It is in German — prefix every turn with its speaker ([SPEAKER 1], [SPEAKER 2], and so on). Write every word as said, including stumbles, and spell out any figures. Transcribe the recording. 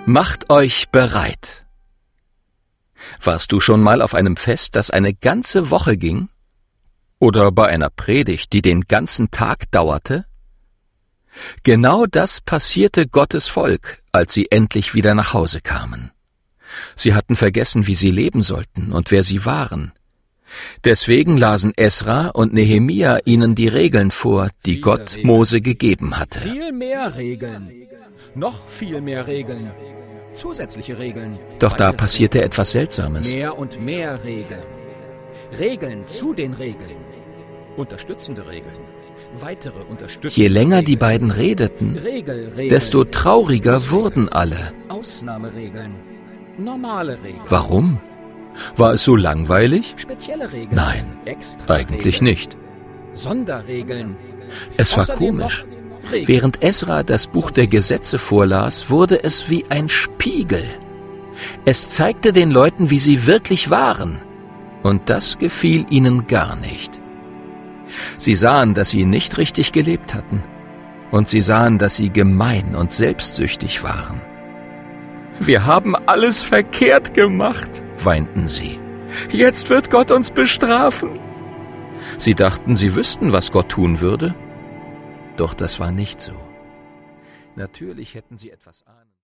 [SPEAKER 1] Macht euch bereit. Warst du schon mal auf einem Fest, das eine ganze Woche ging? Oder bei einer Predigt, die den ganzen Tag dauerte? Genau das passierte Gottes Volk, als sie endlich wieder nach Hause kamen. Sie hatten vergessen, wie sie leben sollten und wer sie waren. Deswegen lasen Esra und Nehemia ihnen die Regeln vor, die
[SPEAKER 2] Viele
[SPEAKER 1] Gott
[SPEAKER 2] Regeln.
[SPEAKER 1] Mose gegeben hatte.
[SPEAKER 2] Viel mehr Regeln. Noch viel mehr Regeln. Zusätzliche Regeln.
[SPEAKER 1] Doch da
[SPEAKER 2] Weitere
[SPEAKER 1] passierte etwas Seltsames.
[SPEAKER 2] Mehr und mehr Regeln. Regeln zu den Regeln. Unterstützende Regeln. Weitere unterstützende
[SPEAKER 1] Je länger die
[SPEAKER 2] Regeln.
[SPEAKER 1] beiden redeten,
[SPEAKER 2] Regel, Regeln.
[SPEAKER 1] desto trauriger wurden alle.
[SPEAKER 2] Ausnahmeregeln. Normale Regeln.
[SPEAKER 1] Warum? War es so langweilig?
[SPEAKER 2] Spezielle Regeln.
[SPEAKER 1] Nein,
[SPEAKER 2] Extra
[SPEAKER 1] eigentlich
[SPEAKER 2] Regeln.
[SPEAKER 1] nicht.
[SPEAKER 2] Sonderregeln.
[SPEAKER 1] Es war
[SPEAKER 2] Außerdem
[SPEAKER 1] komisch.
[SPEAKER 2] noch Regeln.
[SPEAKER 1] Während Esra das Buch der Gesetze vorlas, wurde es wie ein Spiegel. Es zeigte den Leuten, wie sie wirklich waren. Und das gefiel ihnen gar nicht. Sie sahen, dass sie nicht richtig gelebt hatten. Und sie sahen, dass sie gemein und selbstsüchtig waren. Wir haben alles verkehrt gemacht, weinten sie. Jetzt wird Gott uns bestrafen. Sie dachten, sie wüssten, was Gott tun würde. Doch das war nicht so. Natürlich hätten sie etwas ahnen.